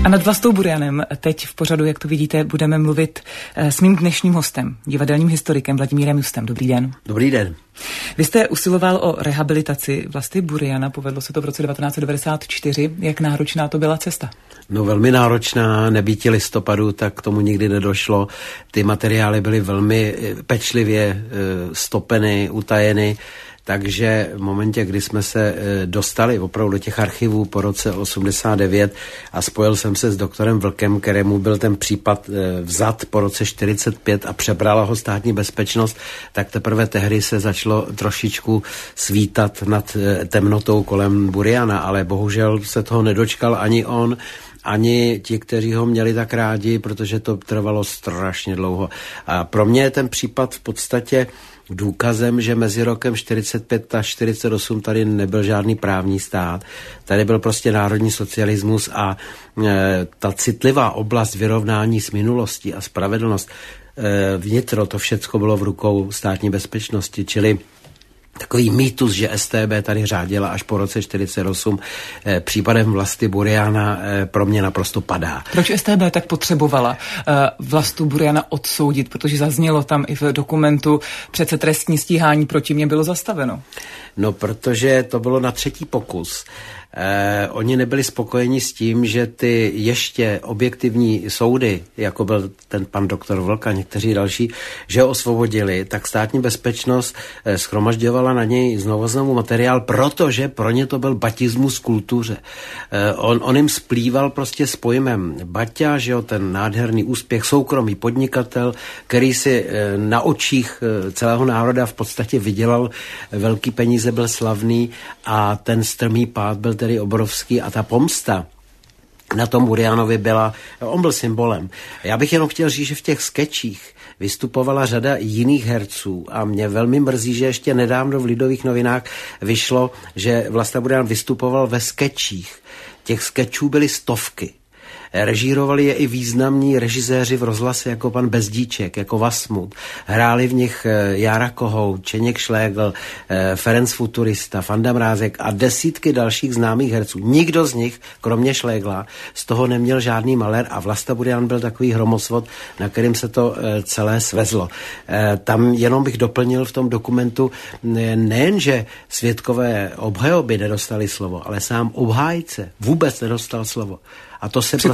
A nad Vlastou Burianem teď v pořadu, jak to vidíte, budeme mluvit s mým dnešním hostem, divadelním historikem Vladimírem Justem. Dobrý den. Dobrý den. Vy jste usiloval o rehabilitaci Vlasty Buriana, povedlo se to v roce 1994. Jak náročná to byla cesta? No velmi náročná, nebýti listopadu, tak k tomu nikdy nedošlo. Ty materiály byly velmi pečlivě stopeny, utajeny. Takže v momentě, kdy jsme se dostali opravdu do těch archivů po roce 89 a spojil jsem se s doktorem Vlkem, kterému byl ten případ vzat po roce 45 a přebrala ho státní bezpečnost, tak teprve tehdy se začalo trošičku svítat nad temnotou kolem Buriana, ale bohužel se toho nedočkal ani on, ani ti, kteří ho měli tak rádi, protože to trvalo strašně dlouho. A pro mě je ten případ v podstatě důkazem, že mezi rokem 45 a 48 tady nebyl žádný právní stát. Tady byl prostě národní socialismus a ta citlivá oblast vyrovnání s minulostí a spravedlnost, vnitro, to všecko bylo v rukou státní bezpečnosti, čili takový mýtus, že StB tady řádila až po roce 48, případem Vlasty Buriana pro mě naprosto padá. Proč StB tak potřebovala Vlastu Buriana odsoudit? Protože zaznělo tam i v dokumentu, přece trestní stíhání proti mě bylo zastaveno. No, protože to bylo na třetí pokus. Oni nebyli spokojeni s tím, že ty ještě objektivní soudy, jako byl ten pan doktor Vlk a někteří další, že ho osvobodili, tak státní bezpečnost shromažďovala na něj znovu materiál, protože pro ně to byl batismus kultuře. On jim splýval prostě s pojmem Baťa, že jo, ten nádherný úspěch, soukromý podnikatel, který si na očích celého národa v podstatě vydělal velký peníze, byl slavný a ten strmý pád byl tedy obrovský a ta pomsta na tom Burianovi byla, on byl symbolem. Já bych jenom chtěl říct, že v těch skečích vystupovala řada jiných herců a mě velmi mrzí, že ještě nedávno v Lidových novinách vyšlo, že Vlasta Burian vystupoval ve skečích. Těch skečů byly stovky. Režírovali je i významní režiséři v rozhlase jako pan Bezdíček, jako Vasmut. Hráli v nich Jára Kohout, Čeněk Šlégl, Ferenc Futurista, Fanda Mrázek a desítky dalších známých herců. Nikdo z nich, kromě Šlégla, z toho neměl žádný malér a Vlasta Burian byl takový hromosvod, na kterým se to celé svezlo. Tam jenom bych doplnil v tom dokumentu, nejenže svědkové obhajoby nedostali slovo, ale sám obhájce vůbec nedostal slovo. A to se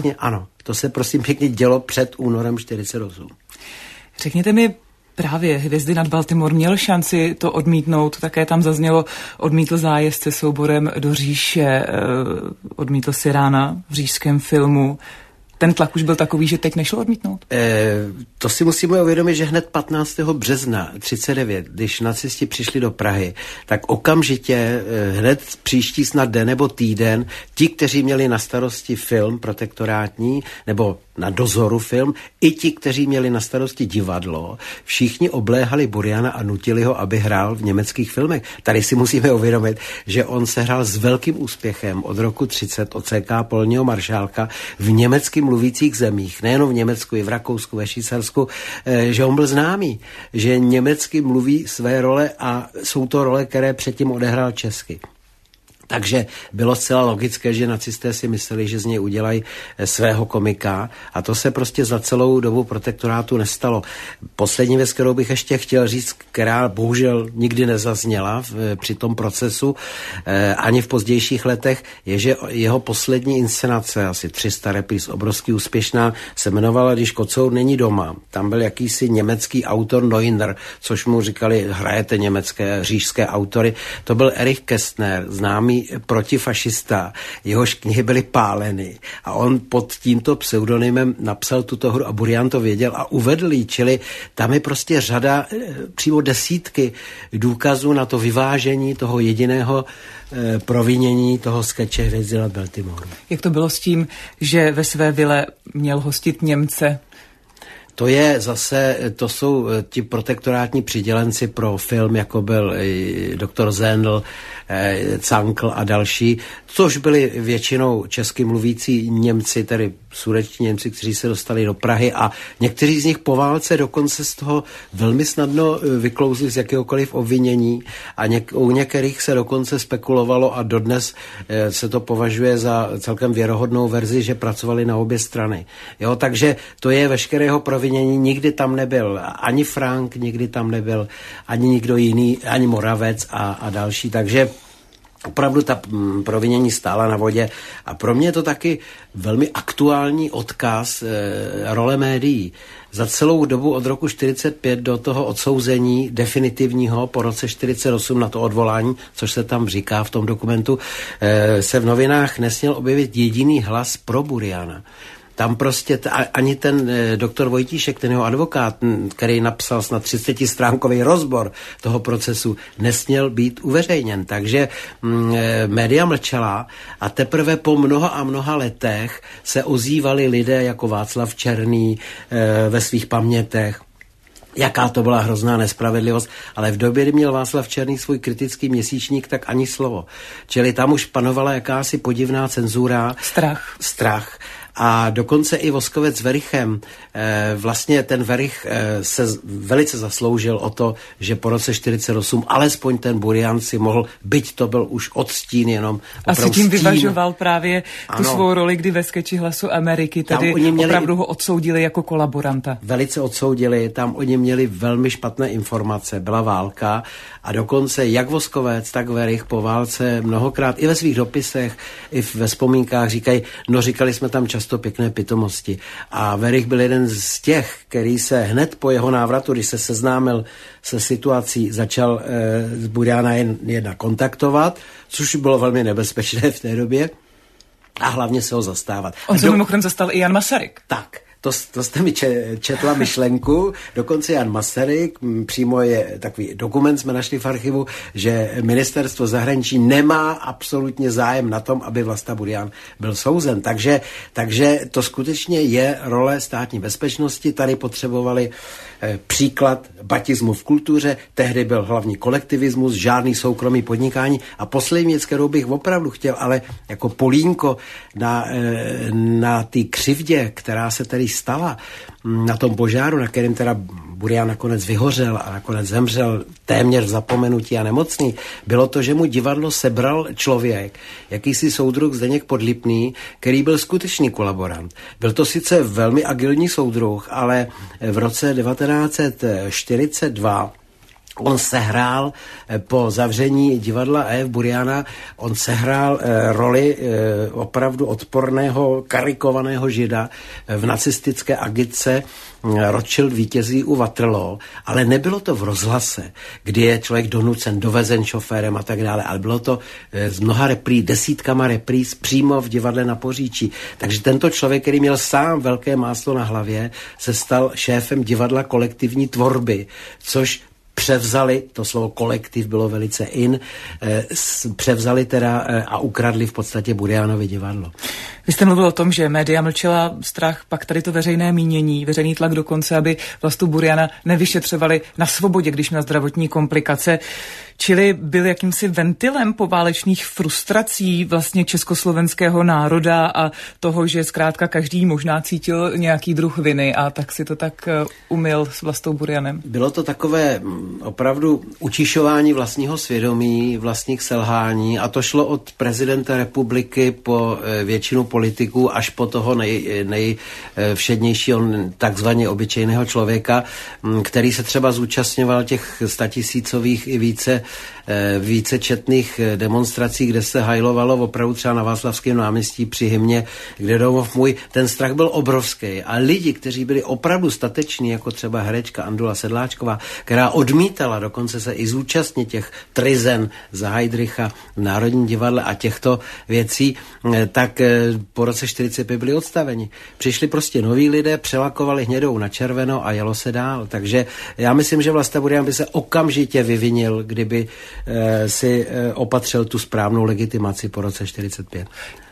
prosím pěkně dělo před únorem 48. Řekněte mi, právě Hvězdy nad Baltimore měl šanci to odmítnout, také tam zaznělo, odmítl zájezd se souborem do říše, odmítl Sirána v říšském filmu. Ten tlak už byl takový, že teď nešlo odmítnout? To si musíme uvědomit, že hned 15. března 39, když nacisti přišli do Prahy, tak okamžitě, hned příští snad den nebo týden, ti, kteří měli na starosti film protektorátní, nebo na dozoru film, i ti, kteří měli na starosti divadlo, všichni obléhali Buriana a nutili ho, aby hrál v německých filmech. Tady si musíme uvědomit, že on se hrál s velkým úspěchem od roku 30 od CK Polního maršálka v německy mluvících zemích, nejenom v Německu, i v Rakousku, ve Švýcarsku, že on byl známý, že německy mluví své role a jsou to role, které předtím odehrál česky. Takže bylo zcela logické, že nacisté si mysleli, že z něj udělají svého komika a to se prostě za celou dobu protektorátu nestalo. Poslední věc, kterou bych ještě chtěl říct, která bohužel nikdy nezazněla při tom procesu, ani v pozdějších letech, je, že jeho poslední inscenace, asi 300 repríz, obrovsky úspěšná, se jmenovala Když kocour není doma. Tam byl jakýsi německý autor Neuner, což mu říkali, hrajete německé, říšské autory. To byl Erich Kästner, známý protifašista, jehož knihy byly páleny a on pod tímto pseudonymem napsal tuto hru a Burian to věděl a uvedl ji, čili tam je prostě řada, přímo desítky důkazů na to vyvážení toho jediného provinění toho skeče Hvězdy nad Baltimore. Jak to bylo s tím, že ve své vile měl hostit Němce? To je zase, to jsou ti protektorátní přidělenci pro film, jako byl doktor Zendl, Cankl a další, což byli většinou česky mluvící Němci, tedy sudetští Němci, kteří se dostali do Prahy a někteří z nich po válce dokonce z toho velmi snadno vyklouzli z jakéhokoliv obvinění a u některých se dokonce spekulovalo a dodnes se to považuje za celkem věrohodnou verzi, že pracovali na obě strany. Jo, takže to je veškerého provinění, nikdy tam nebyl ani Frank, nikdy tam nebyl ani nikdo jiný, ani Moravec a další, takže opravdu ta provinění stála na vodě a pro mě je to taky velmi aktuální odkaz role médií. Za celou dobu od roku 45 do toho odsouzení definitivního po roce 48 na to odvolání, což se tam říká v tom dokumentu, se v novinách nesměl objevit jediný hlas pro Buriana. Tam prostě ani ten doktor Vojtíšek, ten jeho advokát, který napsal snad 30stránkový rozbor toho procesu, nesměl být uveřejněn. Takže média mlčela a teprve po mnoha a mnoha letech se ozývali lidé jako Václav Černý ve svých pamětech. Jaká to byla hrozná nespravedlivost, ale v době, kdy měl Václav Černý svůj kritický měsíčník, tak ani slovo. Čili tam už panovala jakási podivná cenzura. Strach. A dokonce i Voskovec s Werichem, vlastně ten Werich se velice zasloužil o to, že po roce 48 alespoň ten Burian si mohl, byť to byl už odstín jenom. Asi tím vyvažoval právě tu svou roli, kdy ve sketchi Hlasu Ameriky tedy opravdu ho odsoudili jako kolaboranta. Velice odsoudili, tam oni měli velmi špatné informace, byla válka a dokonce jak Voskovec, tak Werich po válce mnohokrát i ve svých dopisech, i ve vzpomínkách říkají, říkali jsme tam často pěkné pitomosti. A Werich byl jeden z těch, který se hned po jeho návratu, když se seznámil se situací, začal z Buriana jedna kontaktovat, což bylo velmi nebezpečné v té době a hlavně se ho zastávat. On se mimochodem zastal i Jan Masaryk. Tak. To jste mi četla myšlenku, dokonce Jan Masaryk, přímo je takový dokument, jsme našli v archivu, že ministerstvo zahraničí nemá absolutně zájem na tom, aby Vlasta Burian byl souzen. Takže to skutečně je role státní bezpečnosti. Tady potřebovali příklad batismu v kultuře, tehdy byl hlavní kolektivismus, žádný soukromý podnikání a poslední věc, kterou bych opravdu chtěl, ale jako polínko na té křivdě, která se tady stala, na tom požáru, na kterém teda Burian nakonec vyhořel a nakonec zemřel téměř v zapomenutí a nemocný, bylo to, že mu divadlo sebral člověk, jakýsi soudruh Zdeněk Podlipný, který byl skutečný kolaborant. Byl to sice velmi agilní soudruh, ale v roce 1942 on sehrál po zavření divadla E.F. Buriana, on sehrál roli opravdu odporného, karikovaného žida v nacistické agitce Rothschild vítězí u Waterloo, ale nebylo to v rozhlase, kdy je člověk donucen, dovezen šoférem a tak dále, ale bylo to z mnoha repríz, desítkama repríz přímo v divadle na Poříčí. Takže tento člověk, který měl sám velké máslo na hlavě, se stal šéfem divadla kolektivní tvorby, což převzali, to slovo kolektiv bylo velice převzali teda a ukradli v podstatě Burianovi divadlo. Vy jste mluvil o tom, že média mlčela, strach, pak tady to veřejné mínění, veřejný tlak dokonce, aby Vlastu Buriana nevyšetřovali na svobodě, když měl zdravotní komplikace. Čili byl jakýmsi ventilem poválečných frustrací vlastně československého národa a toho, že zkrátka každý možná cítil nějaký druh viny a tak si to tak umyl s Vlastou Burianem. Bylo to takové opravdu utišování vlastního svědomí, vlastních selhání a to šlo od prezidenta republiky po většinu politiků až po toho nejvšednějšího takzvaně obyčejného člověka, který se třeba zúčastňoval těch 100 000 i více četných demonstrací, kde se hajlovalo opravdu třeba na Václavském náměstí při hymně, kde domov můj, ten strach byl obrovský a lidi, kteří byli opravdu stateční, jako třeba herečka Andula Sedláčková, která odmítala dokonce se i zúčastnit těch trizen za Heydricha v Národním divadle a těchto věcí, tak po roce 45 byli odstaveni. Přišli prostě noví lidé, přelakovali hnědou na červeno a jelo se dál. Takže já myslím, že Vlasta Burian by se okamžitě vyvinil, kdyby si opatřil tu správnou legitimaci po roce 45.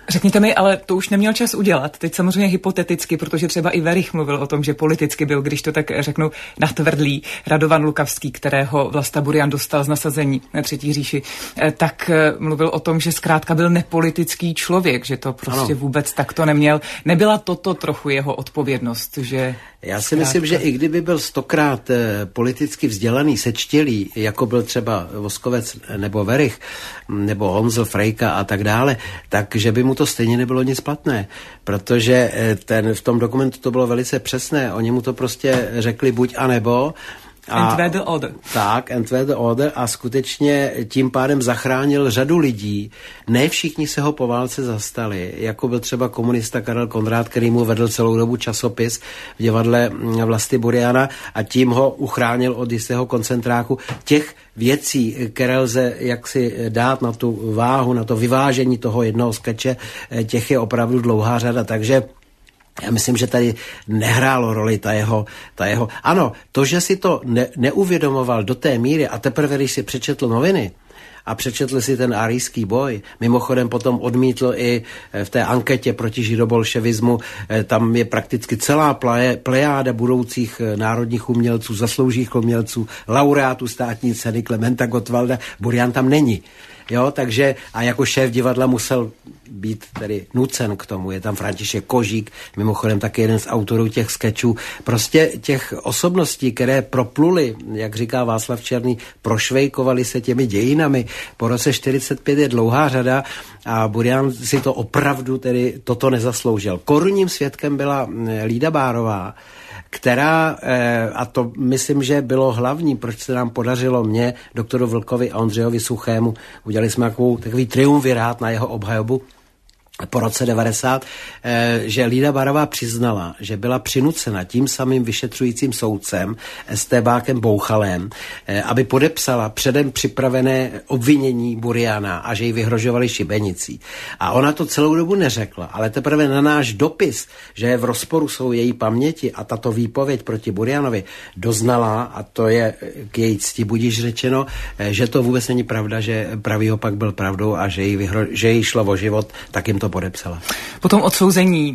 Řekněte mi, ale to už neměl čas udělat. Teď samozřejmě hypoteticky, protože třeba i Werich mluvil o tom, že politicky byl, když to tak řeknu, natvrdlý. Radovan Lukavský, kterého Vlasta Burian dostal z nasazení na Třetí říši, tak mluvil o tom, že zkrátka byl nepolitický člověk, že to prostě vůbec takto neměl. Nebyla toto trochu jeho odpovědnost, že... Já si myslím, že i kdyby byl 100krát politicky vzdělaný, sečtělý, jako byl třeba Voskovec nebo Werich, nebo Honzel, Frejka a tak dále, takže by mu to stejně nebylo nic platné, protože v tom dokumentu to bylo velice přesné. Oni mu to prostě řekli buď a nebo. Entweder oder. Tak, entweder oder a skutečně tím pádem zachránil řadu lidí. Ne všichni se ho po válce zastali, jako byl třeba komunista Karel Konrád, který mu vedl celou dobu časopis v divadle Vlasty Buriana a tím ho uchránil od jistého koncentráku. Těch věcí, které lze jaksi dát na tu váhu, na to vyvážení toho jednoho skeče, těch je opravdu dlouhá řada, takže já myslím, že tady nehrálo roli ta jeho... Ano, to, že si to neuvědomoval do té míry a teprve, když si přečetl noviny a přečetl si ten arijský boj, mimochodem potom odmítl i v té anketě proti židobolševismu, tam je prakticky celá plejáda budoucích národních umělců, zasloužilých umělců, laureátů státní ceny Klementa Gottwalda, Burian tam není. Jo, takže a jako šéf divadla musel být tedy nucen k tomu. Je tam František Kožík, mimochodem taky jeden z autorů těch skečů. Prostě těch osobností, které propluly, jak říká Václav Černý, prošvejkovali se těmi dějinami. Po roce 45 je dlouhá řada a Burian si to opravdu tedy toto nezasloužil. Korunním svědkem byla Lída Bárová, která, a to myslím, že bylo hlavní, proč se nám podařilo mě, doktoru Vlkovi a Ondřejovi Suchému, udělali jsme takový triumvirát na jeho obhajobu po roce 90, že Lída Bárová přiznala, že byla přinucena tím samým vyšetřujícím soudcem, estébákem Bouchalem, aby podepsala předem připravené obvinění Buriana a že jí vyhrožovali šibenicí. A ona to celou dobu neřekla, ale teprve na náš dopis, že v rozporu jsou její paměti a tato výpověď proti Burianovi doznala, a to je k její cti budiž řečeno, že to vůbec není pravda, že pravý opak byl pravdou a že jí šlo o život, tak jim to podepsala. Po tom odsouzení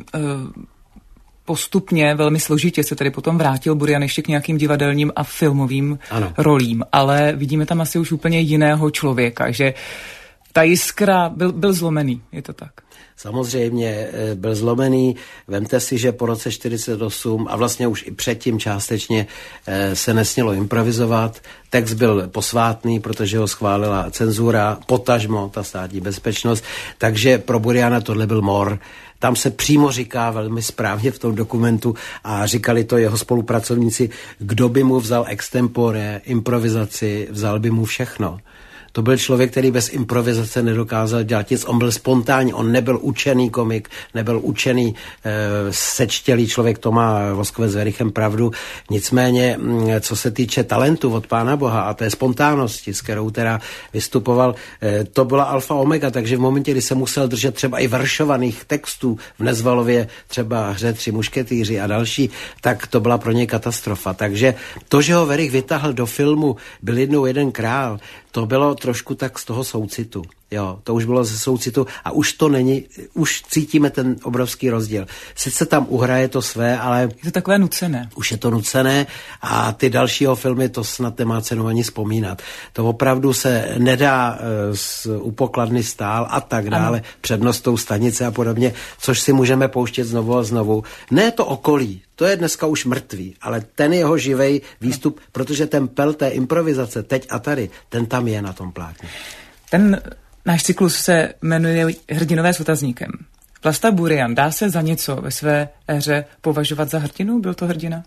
postupně, velmi složitě se tedy potom vrátil Burian ještě k nějakým divadelním a filmovým rolím, ale vidíme tam asi už úplně jiného člověka, že ta jiskra byl zlomený, je to tak? Samozřejmě byl zlomený. Vemte si, že po roce 48 a vlastně už i předtím částečně se nesmělo improvizovat. Text byl posvátný, protože ho schválila cenzura, potažmo ta státní bezpečnost, takže pro Buriana tohle byl mor. Tam se přímo říká velmi správně v tom dokumentu a říkali to jeho spolupracovníci, kdo by mu vzal extempore, improvizaci, vzal by mu všechno. To byl člověk, který bez improvizace nedokázal dělat nic. On byl spontánní, on nebyl učený komik, nebyl učený sečtělý člověk, to má Voskovec s Werichem pravdu. Nicméně, co se týče talentu od Pána Boha a té spontánnosti, s kterou teda vystupoval, to byla alfa omega, takže v momentě, kdy se musel držet třeba i veršovaných textů v Nezvalově, třeba Hře tři mušketýři a další, tak to byla pro něj katastrofa. Takže to, že ho Werich vytáhl do filmu Byl jednou jeden král, to bylo trošku tak z toho soucitu. Jo, to už bylo ze soucitu a už to není, už cítíme ten obrovský rozdíl. Sice tam uhraje to své, ale... Je to takové nucené. Už je to nucené a ty dalšího filmy to snad nemá cenu ani vzpomínat. To opravdu se nedá u pokladny stál a tak dále, před Nostou stanice a podobně, což si můžeme pouštět znovu a znovu. Ne to okolí, to je dneska už mrtvý, ale ten jeho živej výstup, protože ten pel té improvizace teď a tady, ten tam je na tom plátně. Ten náš cyklus se jmenuje Hrdinové s otazníkem. Vlasta Burian, dá se za něco ve své éře považovat za hrdinu? Byl to hrdina?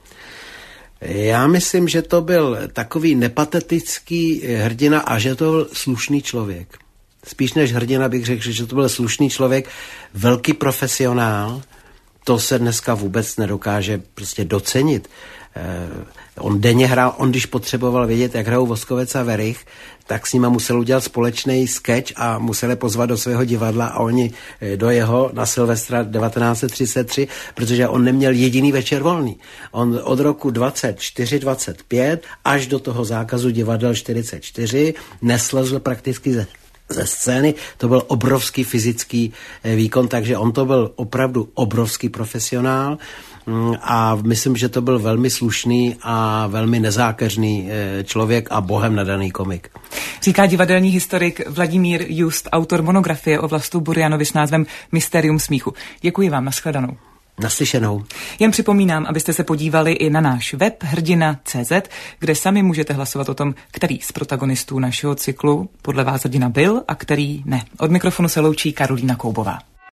Já myslím, že to byl takový nepatetický hrdina a že to byl slušný člověk. Spíš než hrdina bych řekl, že to byl slušný člověk, velký profesionál. To se dneska vůbec nedokáže prostě docenit. On denně hrál, když potřeboval vědět, jak hrajou Voskovec a Werich, tak s nima musel udělat společný sketch a musel je pozvat do svého divadla a oni do jeho na Silvestra 1933, protože on neměl jediný večer volný. On od roku 24-25 až do toho zákazu divadel 44 neslezl prakticky ze scény. To byl obrovský fyzický výkon, takže on to byl opravdu obrovský profesionál a myslím, že to byl velmi slušný a velmi nezákeřný člověk a bohem nadaný komik. Říká divadelní historik Vladimír Just, autor monografie o Vlastu Burianovi s názvem Mysterium smíchu. Děkuji vám, nashledanou. Naslyšenou. Jen připomínám, abyste se podívali i na náš web hrdina.cz, kde sami můžete hlasovat o tom, který z protagonistů našeho cyklu podle vás hrdina byl a který ne. Od mikrofonu se loučí Karolína Koubová.